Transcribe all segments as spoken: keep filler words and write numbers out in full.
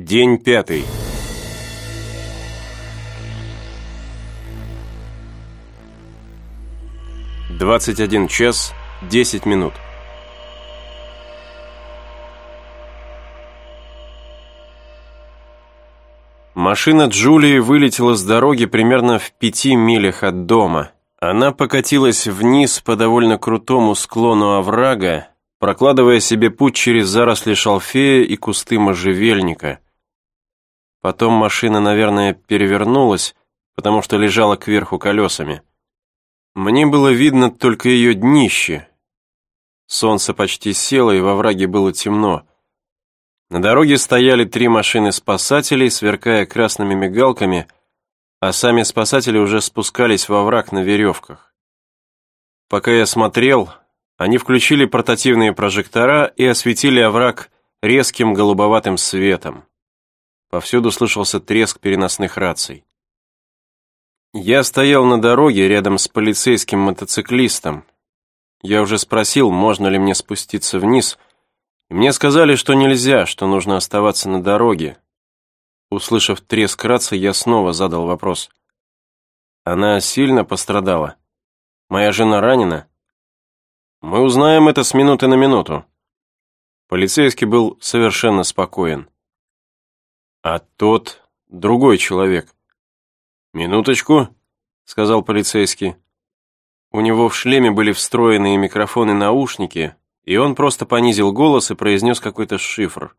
День пятый. двадцать один час десять минут. Машина Джулии вылетела с дороги примерно в пяти милях от дома. Она покатилась вниз по довольно крутому склону оврага, прокладывая себе путь через заросли шалфея и кусты можжевельника. Потом машина, наверное, перевернулась, потому что лежала кверху колесами. Мне было видно только ее днище. Солнце почти село, и во овраге было темно. На дороге стояли три машины спасателей, сверкая красными мигалками, а сами спасатели уже спускались во овраг на веревках. Пока я смотрел, они включили портативные прожектора и осветили овраг резким голубоватым светом. Повсюду слышался треск переносных раций. Я стоял на дороге рядом с полицейским мотоциклистом. Я уже спросил, можно ли мне спуститься вниз, и мне сказали, что нельзя, что нужно оставаться на дороге. Услышав треск рации, я снова задал вопрос. Она сильно пострадала? Моя жена ранена? Мы узнаем это с минуты на минуту. Полицейский был совершенно спокоен. А тот, другой человек. «Минуточку», — сказал полицейский. У него в шлеме были встроенные микрофоны-наушники, и он просто понизил голос и произнес какой-то шифр.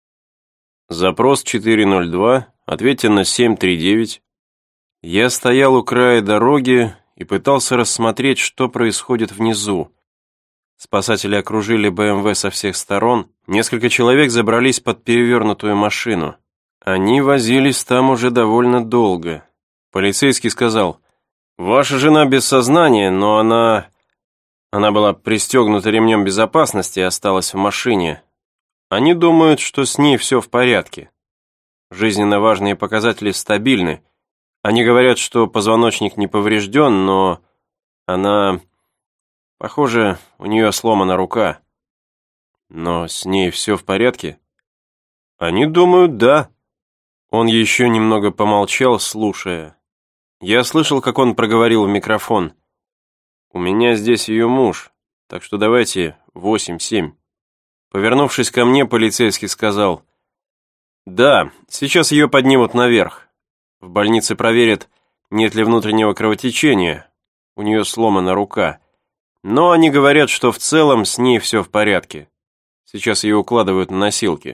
«Запрос четыре ноль два, ответьте на семь три девять». Я стоял у края дороги и пытался рассмотреть, что происходит внизу. Спасатели окружили бэ эм вэ со всех сторон, несколько человек забрались под перевернутую машину. Они возились там уже довольно долго. Полицейский сказал, «Ваша жена без сознания, но она... Она была пристегнута ремнем безопасности и осталась в машине. Они думают, что с ней все в порядке. Жизненно важные показатели стабильны. Они говорят, что позвоночник не поврежден, но она... Похоже, у нее сломана рука. Но с ней все в порядке?» «Они думают, да». Он еще немного помолчал, слушая. Я слышал, как он проговорил в микрофон. «У меня здесь ее муж, так что давайте восемь-семь». Повернувшись ко мне, полицейский сказал, «Да, сейчас ее поднимут наверх. В больнице проверят, нет ли внутреннего кровотечения. У нее сломана рука. Но они говорят, что в целом с ней все в порядке. Сейчас ее укладывают на носилки».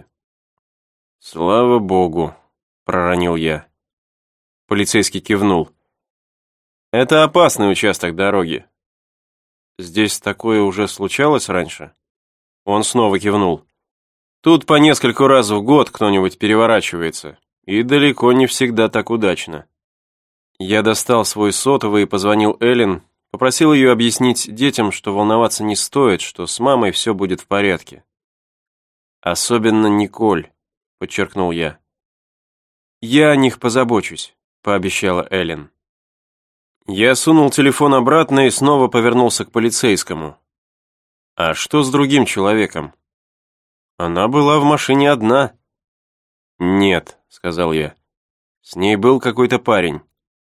«Слава богу», — проронил я. Полицейский кивнул. «Это опасный участок дороги». «Здесь такое уже случалось раньше?» Он снова кивнул. «Тут по нескольку раз в год кто-нибудь переворачивается, и далеко не всегда так удачно». Я достал свой сотовый и позвонил Эллен, попросил ее объяснить детям, что волноваться не стоит, что с мамой все будет в порядке. «Особенно Николь», — подчеркнул я. «Я о них позабочусь», — пообещала Эллен. Я сунул телефон обратно и снова повернулся к полицейскому. «А что с другим человеком?» «Она была в машине одна». «Нет», — сказал я. «С ней был какой-то парень».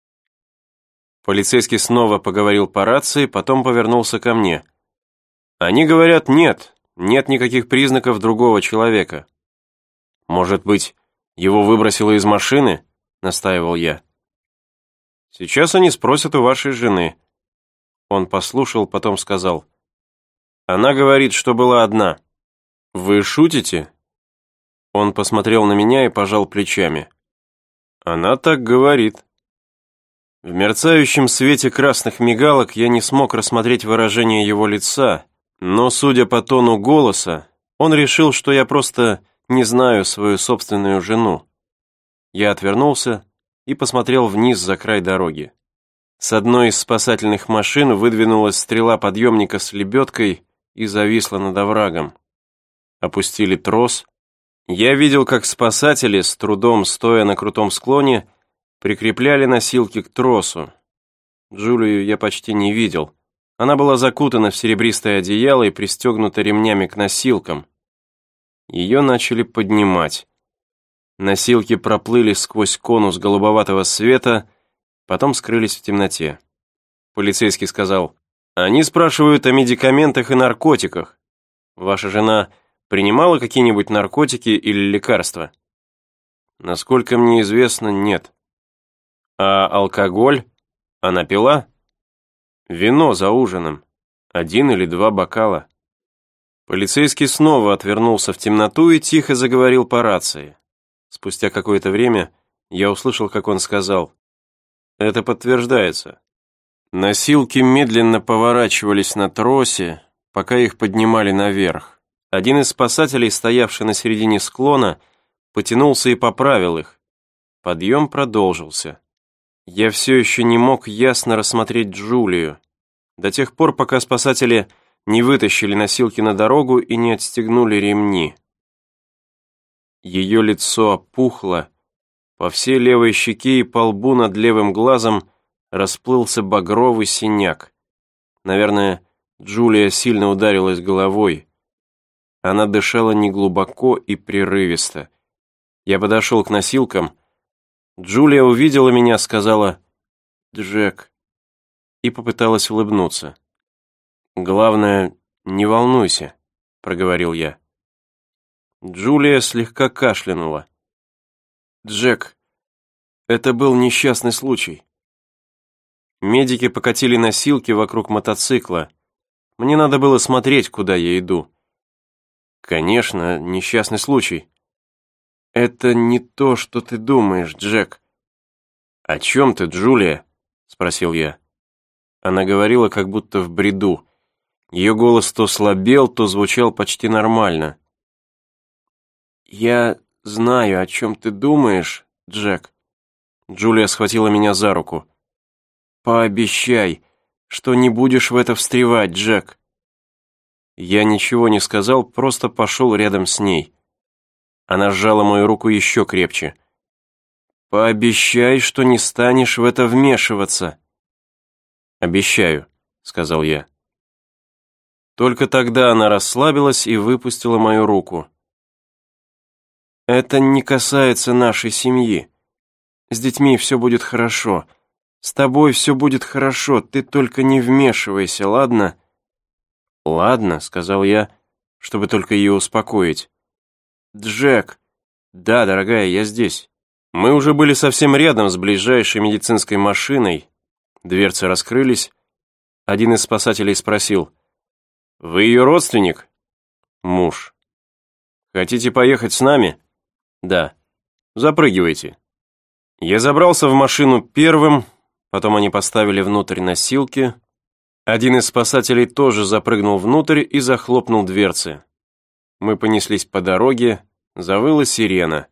Полицейский снова поговорил по рации, потом повернулся ко мне. «Они говорят, нет, нет никаких признаков другого человека». «Может быть, его выбросило из машины?» — настаивал я. «Сейчас они спросят у вашей жены». Он послушал, потом сказал. «Она говорит, что была одна». «Вы шутите?» Он посмотрел на меня и пожал плечами. «Она так говорит». В мерцающем свете красных мигалок я не смог рассмотреть выражение его лица, но, судя по тону голоса, он решил, что я просто не знаю свою собственную жену. Я отвернулся и посмотрел вниз за край дороги. С одной из спасательных машин выдвинулась стрела подъемника с лебедкой и зависла над оврагом. Опустили трос. Я видел, как спасатели, с трудом стоя на крутом склоне, прикрепляли носилки к тросу. Джулию я почти не видел. Она была закутана в серебристое одеяло и пристегнута ремнями к носилкам. Ее начали поднимать. Носилки проплыли сквозь конус голубоватого света, потом скрылись в темноте. Полицейский сказал: «Они спрашивают о медикаментах и наркотиках. Ваша жена принимала какие-нибудь наркотики или лекарства?» «Насколько мне известно, нет». «А алкоголь? Она пила?» «Вино за ужином. Один или два бокала». Полицейский снова отвернулся в темноту и тихо заговорил по рации. Спустя какое-то время я услышал, как он сказал: «Это подтверждается». Носилки медленно поворачивались на тросе, пока их поднимали наверх. Один из спасателей, стоявший на середине склона, потянулся и поправил их. Подъем продолжился. Я все еще не мог ясно рассмотреть Джулию, до тех пор, пока спасатели не вытащили носилки на дорогу и не отстегнули ремни. Ее лицо опухло, по всей левой щеке и по лбу над левым глазом расплылся багровый синяк. Наверное, Джулия сильно ударилась головой. Она дышала неглубоко и прерывисто. Я подошел к носилкам. Джулия увидела меня, сказала: «Джек», и попыталась улыбнуться. «Главное, не волнуйся», — проговорил я. Джулия слегка кашлянула. «Джек, это был несчастный случай». Медики покатили носилки вокруг мотоцикла. Мне надо было смотреть, куда я иду. «Конечно, несчастный случай». «Это не то, что ты думаешь, Джек». «О чем ты, Джулия?» — спросил я. Она говорила, как будто в бреду. Ее голос то слабел, то звучал почти нормально. «Я знаю, о чем ты думаешь, Джек». Джулия схватила меня за руку. «Пообещай, что не будешь в это встревать, Джек». Я ничего не сказал, просто пошел рядом с ней. Она сжала мою руку еще крепче. «Пообещай, что не станешь в это вмешиваться». «Обещаю», — сказал я. Только тогда она расслабилась и выпустила мою руку. «Это не касается нашей семьи. С детьми все будет хорошо. С тобой все будет хорошо, ты только не вмешивайся, ладно?» «Ладно», — сказал я, чтобы только ее успокоить. «Джек!» «Да, дорогая, я здесь». Мы уже были совсем рядом с ближайшей медицинской машиной. Дверцы раскрылись. Один из спасателей спросил: «Вы ее родственник?» «Муж». «Хотите поехать с нами?» «Да». «Запрыгивайте». Я забрался в машину первым, потом они поставили внутрь носилки. Один из спасателей тоже запрыгнул внутрь и захлопнул дверцы. Мы понеслись по дороге, завыла сирена.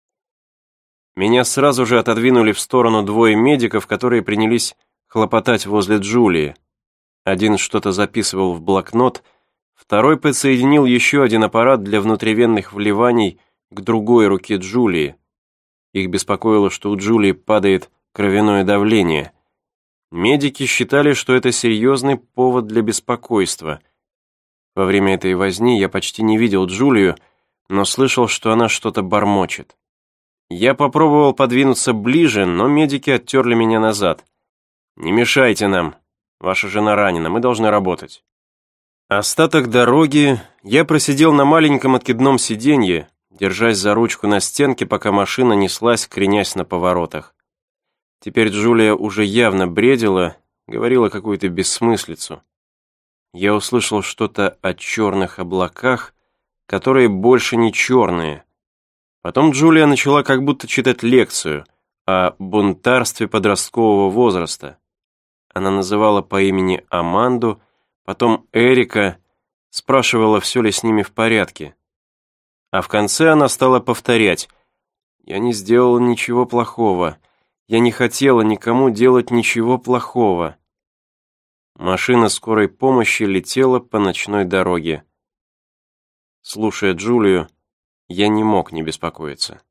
Меня сразу же отодвинули в сторону двое медиков, которые принялись хлопотать возле Джулии. Один что-то записывал в блокнот, второй подсоединил еще один аппарат для внутривенных вливаний к другой руке Джулии. Их беспокоило, что у Джулии падает кровяное давление. Медики считали, что это серьезный повод для беспокойства. Во время этой возни я почти не видел Джулию, но слышал, что она что-то бормочет. Я попробовал подвинуться ближе, но медики оттерли меня назад. «Не мешайте нам. Ваша жена ранена, мы должны работать». Остаток дороги я просидел на маленьком откидном сиденье, держась за ручку на стенке, пока машина неслась, кренясь на поворотах. Теперь Джулия уже явно бредила, говорила какую-то бессмыслицу. Я услышал что-то о черных облаках, которые больше не черные. Потом Джулия начала как будто читать лекцию о бунтарстве подросткового возраста. Она называла по имени Аманду, потом Эрика, спрашивала, все ли с ними в порядке. А в конце она стала повторять: «Я не сделала ничего плохого. Я не хотела никому делать ничего плохого». Машина скорой помощи летела по ночной дороге. Слушая Джулию, я не мог не беспокоиться.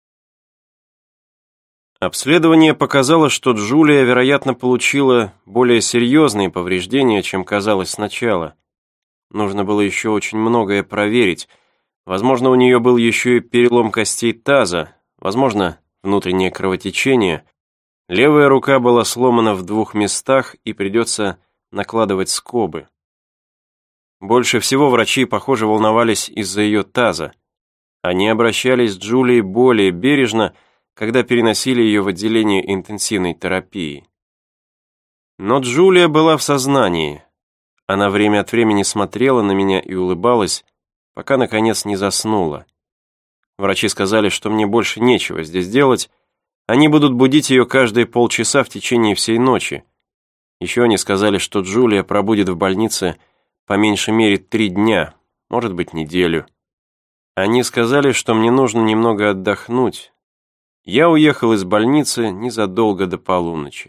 Обследование показало, что Джулия, вероятно, получила более серьезные повреждения, чем казалось сначала. Нужно было еще очень многое проверить. Возможно, у нее был еще и перелом костей таза, возможно, внутреннее кровотечение. Левая рука была сломана в двух местах, и придется накладывать скобы. Больше всего врачи, похоже, волновались из-за ее таза. Они обращались с Джулией более бережно, когда переносили ее в отделение интенсивной терапии. Но Джулия была в сознании. Она время от времени смотрела на меня и улыбалась, пока, наконец, не заснула. Врачи сказали, что мне больше нечего здесь делать. Они будут будить ее каждые полчаса в течение всей ночи. Еще они сказали, что Джулия пробудет в больнице по меньшей мере три дня, может быть, неделю. Они сказали, что мне нужно немного отдохнуть. Я уехал из больницы незадолго до полуночи.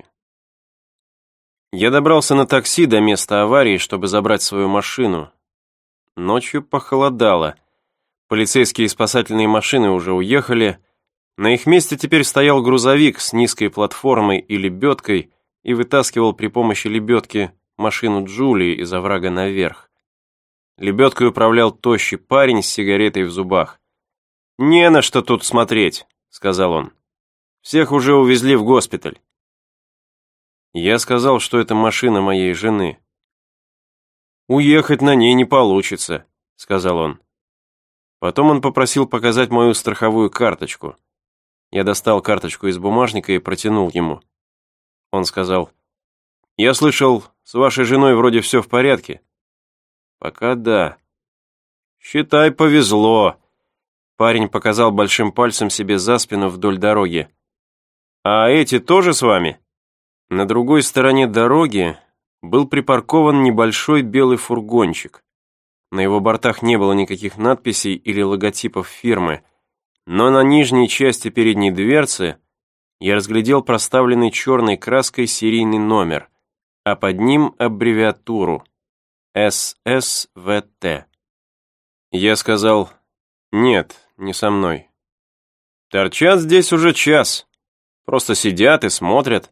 Я добрался на такси до места аварии, чтобы забрать свою машину. Ночью похолодало. Полицейские и спасательные машины уже уехали. На их месте теперь стоял грузовик с низкой платформой и лебедкой и вытаскивал при помощи лебедки машину Джулии из оврага наверх. Лебедкой управлял тощий парень с сигаретой в зубах. «Не на что тут смотреть», — сказал он. «Всех уже увезли в госпиталь». Я сказал, что это машина моей жены. «Уехать на ней не получится», — сказал он. Потом он попросил показать мою страховую карточку. Я достал карточку из бумажника и протянул ему. Он сказал: «Я слышал, с вашей женой вроде все в порядке». «Пока да». «Считай, повезло». Парень показал большим пальцем себе за спину вдоль дороги. «А эти тоже с вами?» На другой стороне дороги был припаркован небольшой белый фургончик. На его бортах не было никаких надписей или логотипов фирмы, но на нижней части передней дверцы я разглядел проставленный черной краской серийный номер, а под ним аббревиатуру эс эс вэ тэ. Я сказал: «Нет, не со мной». «Торчат здесь уже час, просто сидят и смотрят».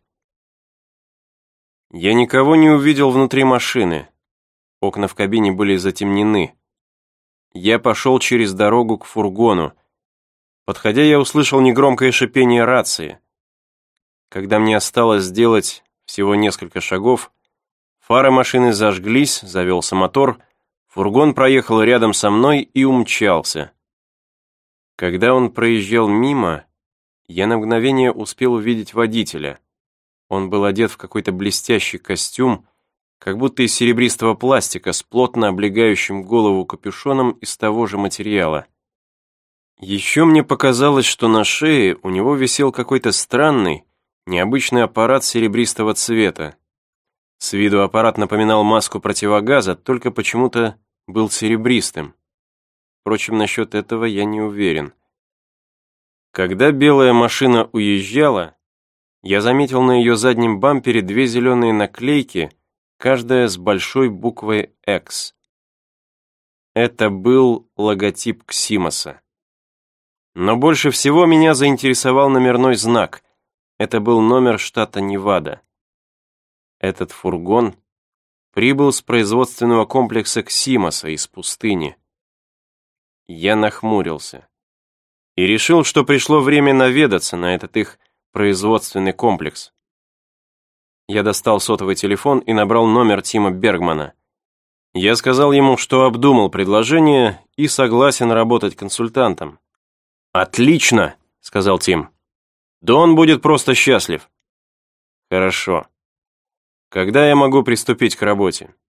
Я никого не увидел внутри машины. Окна в кабине были затемнены. Я пошел через дорогу к фургону. Подходя, я услышал негромкое шипение рации. Когда мне осталось сделать всего несколько шагов, фары машины зажглись, завелся мотор, фургон проехал рядом со мной и умчался. Когда он проезжал мимо, я на мгновение успел увидеть водителя. Он был одет в какой-то блестящий костюм, как будто из серебристого пластика с плотно облегающим голову капюшоном из того же материала. Еще мне показалось, что на шее у него висел какой-то странный, необычный аппарат серебристого цвета. С виду аппарат напоминал маску противогаза, только почему-то был серебристым. Впрочем, насчет этого я не уверен. Когда белая машина уезжала, я заметил на ее заднем бампере две зеленые наклейки, каждая с большой буквой X. Это был логотип Ксимоса. Но больше всего меня заинтересовал номерной знак. Это был номер штата Невада. Этот фургон прибыл с производственного комплекса Ксимоса из пустыни. Я нахмурился и решил, что пришло время наведаться на этот их производственный комплекс. Я достал сотовый телефон и набрал номер Тима Бергмана. Я сказал ему, что обдумал предложение и согласен работать консультантом. «Отлично!» — сказал Тим. «Да он будет просто счастлив». «Хорошо. Когда я могу приступить к работе?»